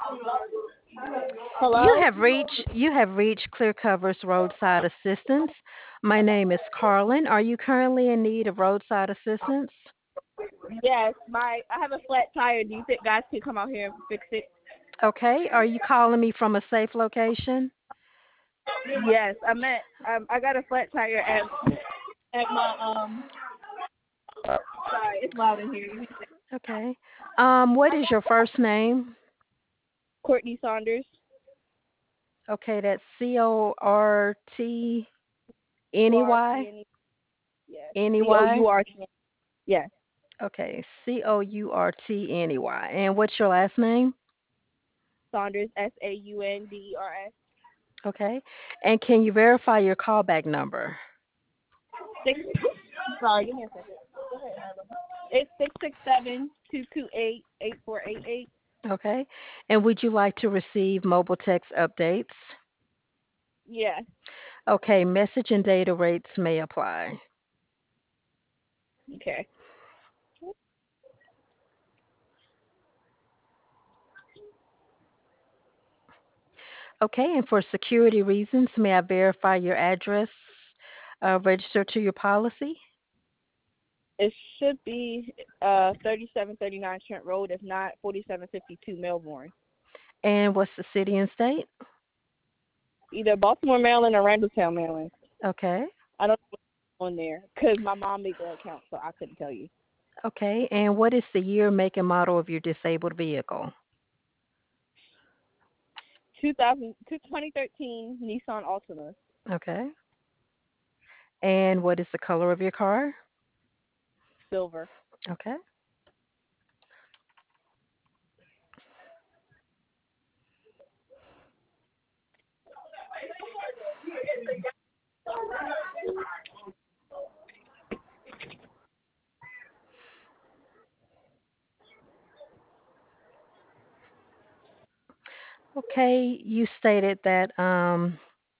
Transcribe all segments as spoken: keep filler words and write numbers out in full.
You Hello? have reached you have reached Clear Cover's roadside assistance. My name is Carlin. Are you currently in need of roadside assistance? Yes, my I have a flat tire. Do you think guys can come out here and fix it? Okay. Are you calling me from a safe location? Yes, I meant um I got a flat tire at at my um sorry, it's loud in here. Give me a second. Okay. Um, what is your first name? Courtney Saunders. Okay, that's C O R T N U E R T Y. N E. Yes. N E C O Y. U R T N E. Yes. Okay, C O U R T N E Y. And what's your last name? Saunders S A U N D E R S. Okay. And can you verify your callback number? Six sorry, give me a second. Go ahead, Arlo. It's six six seven two two eight eight four eight eight. Okay. And would you like to receive mobile text updates? Yeah. Okay, message and data rates may apply. Okay. Okay, and for security reasons, may I verify your address uh, registered to your policy? It should be uh thirty seven thirty nine Trent Road, if not forty seven fifty two Melbourne. And what's the city and state? Either Baltimore, Maryland or Randallstown, Maryland. Okay. I don't know what's on there because my mom made the account, so I couldn't tell you. Okay, and what is the year, make, and model of your disabled vehicle? two thousand, twenty thirteen Nissan Altima, Okay. And what is the color of your car? silver. Okay. Okay, you stated that um,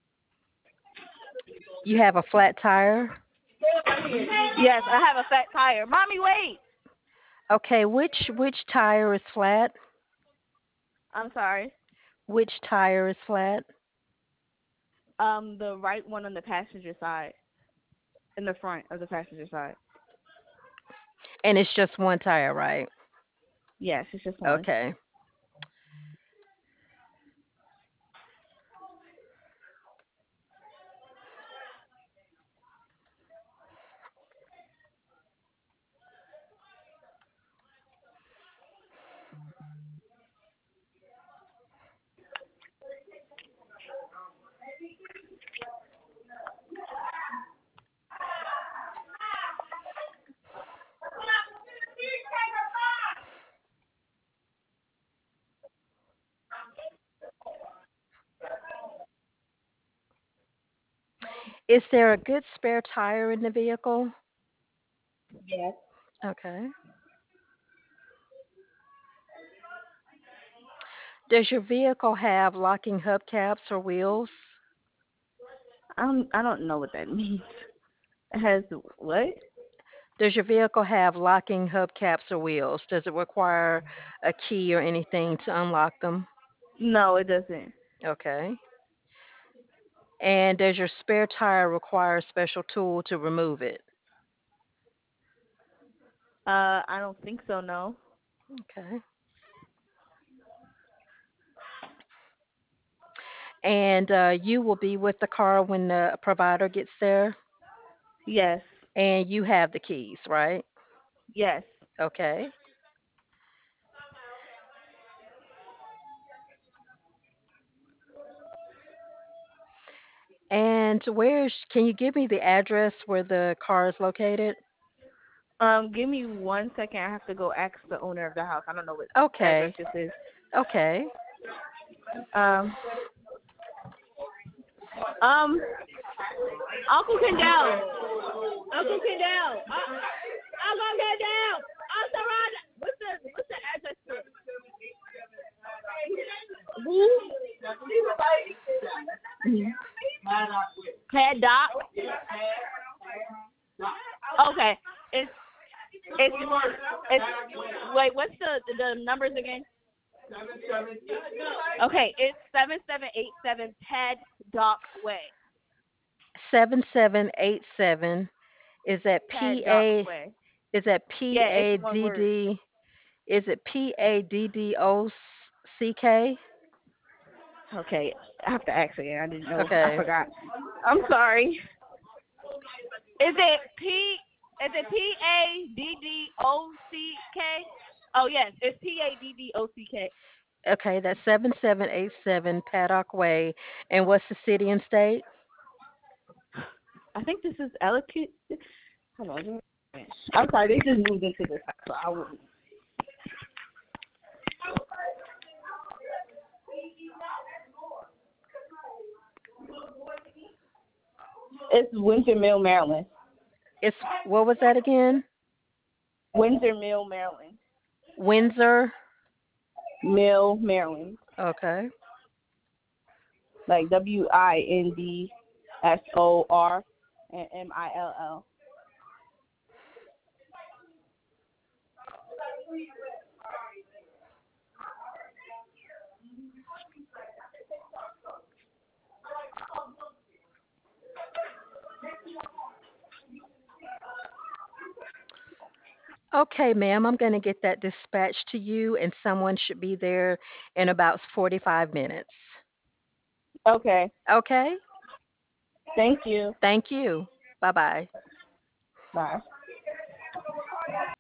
you have a flat tire. Yes, I have a fat tire. Mommy, wait. Okay, which which tire is flat? I'm sorry. Which tire is flat? Um, the right one on the passenger side, in the front of the passenger side. And it's just one tire, right? Yes, it's just one. Okay. Is there a good spare tire in the vehicle? Yes. Okay. Does your vehicle have locking hubcaps or wheels? Um, I don't know what that means. It has what? Does your vehicle have locking hubcaps or wheels? Does it require a key or anything to unlock them? No, it doesn't. Okay. And does your spare tire require a special tool to remove it? Uh, I don't think so. No. Okay. And uh, you will be with the car when the provider gets there, Yes. and you have the keys, right? Yes. Okay. And where's, can you give me the address where the car is located? Um, give me one second. I have to go ask the owner of the house. I don't know what address Okay. this is. Okay. Um, um, Uncle Kendall. Uncle Kendall. Uh, Uncle Kendall. I'm surrounded. What's the what's the address for? Who? Head doc. Okay. It's it's it's wait. What's the the numbers again? Okay, it's seven seven eight seven Paddock Way. seven seven eight seven. Is that P Paddock A? Way. Is that P Yeah, it's A one D word. D? Is it P A D D O C K? Okay, I have to ask again. I didn't know. I Okay. forgot. I'm sorry. Is it P? Is it P A D D O C K? Oh yes, it's P A D D O C K. Okay, that's seven seven eight seven Paddock Way. And what's the city and state? I think this is Ellicott. Hold on. I'm sorry. They just moved into this house, so I wouldn't. It's Windsor Mill, Maryland. It's what was that again? Windsor Mill, Maryland. Windsor. Mill, Maryland. Okay. Like W I N D S O R and M I L L. Okay, ma'am, I'm going to get that dispatched to you, and someone should be there in about forty-five minutes. Okay. Okay? Thank you. Thank you. Bye bye. Bye.